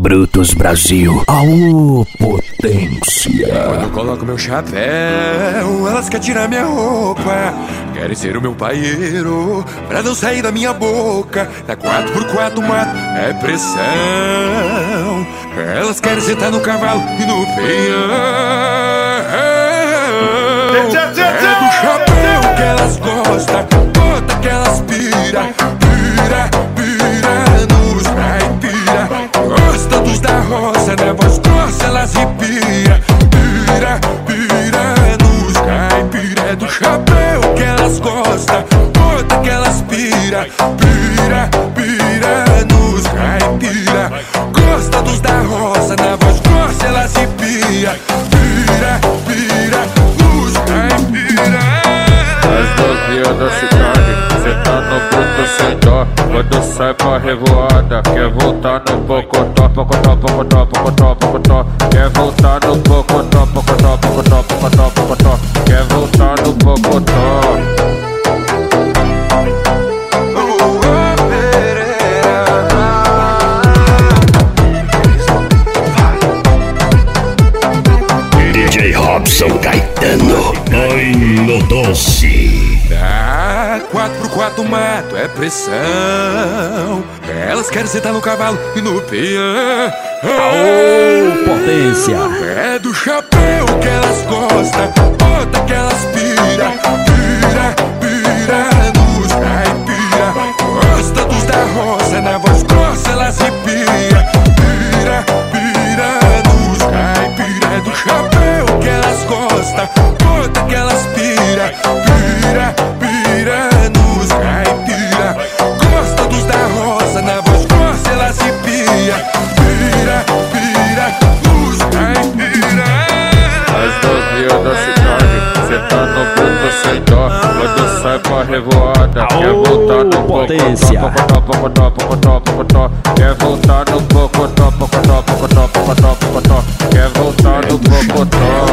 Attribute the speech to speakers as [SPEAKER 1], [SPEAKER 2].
[SPEAKER 1] Brutos Brasil. Aô, potência.
[SPEAKER 2] Quando eu coloco meu chapéu, elas querem tirar minha roupa. Querem ser o meu paieiro, pra não sair da minha boca. Na 4x4 mato, é pressão. Elas querem sentar no cavalo e no peão. É do chapéu que elas gostam, bota que elas pira. Pira, pira nos caipira. Gosta dos da roça, na voz grossa elas repira. Pira, pira nos caipira. É do chapéu que elas gostam, bota que elas pira. Pira, pira nos caipira. Gosta dos da roça, na voz grossa elas repira. Pira, pira nos caipira.
[SPEAKER 3] As novinhas da cidade, cê tá no bruto sem dó. Quando sai pra revoada, quer voltar no pocotó. Pocotó, pocotó, pocotó, pocotó. Quer voltar no pocotó, pocotó, pocotó, pocotó, pocotó. Quer voltar no pocotó.
[SPEAKER 1] DJ Robson Caetano, põe no doce.
[SPEAKER 2] 4x4 mato, é pressão. Elas querem sentar no cavalo e no peão.
[SPEAKER 1] Aô, potência.
[SPEAKER 2] É do chapéu que elas gostam, bota que elas pira. Pira, pira nos caipira. Gosta dos da roça, na voz grossa elas repira. Pira, pira nos caipira. É do chapéu que elas gostam, bota que elas pira. Pira, pira nos caipira. Gosta dos da roça, na voz grossa elas repira. Pira, pira nos caipira.
[SPEAKER 3] As novinhas da cidade, cê tá no bruto sem dó. Quando sai pra revoada, quer voltar no
[SPEAKER 1] potência.
[SPEAKER 3] pocotó, pocotó, pocotó, pocotó. Quer voltar no pocotó, pocotó, pocotó, pocotó, pocotó. Quer voltar no pocotó.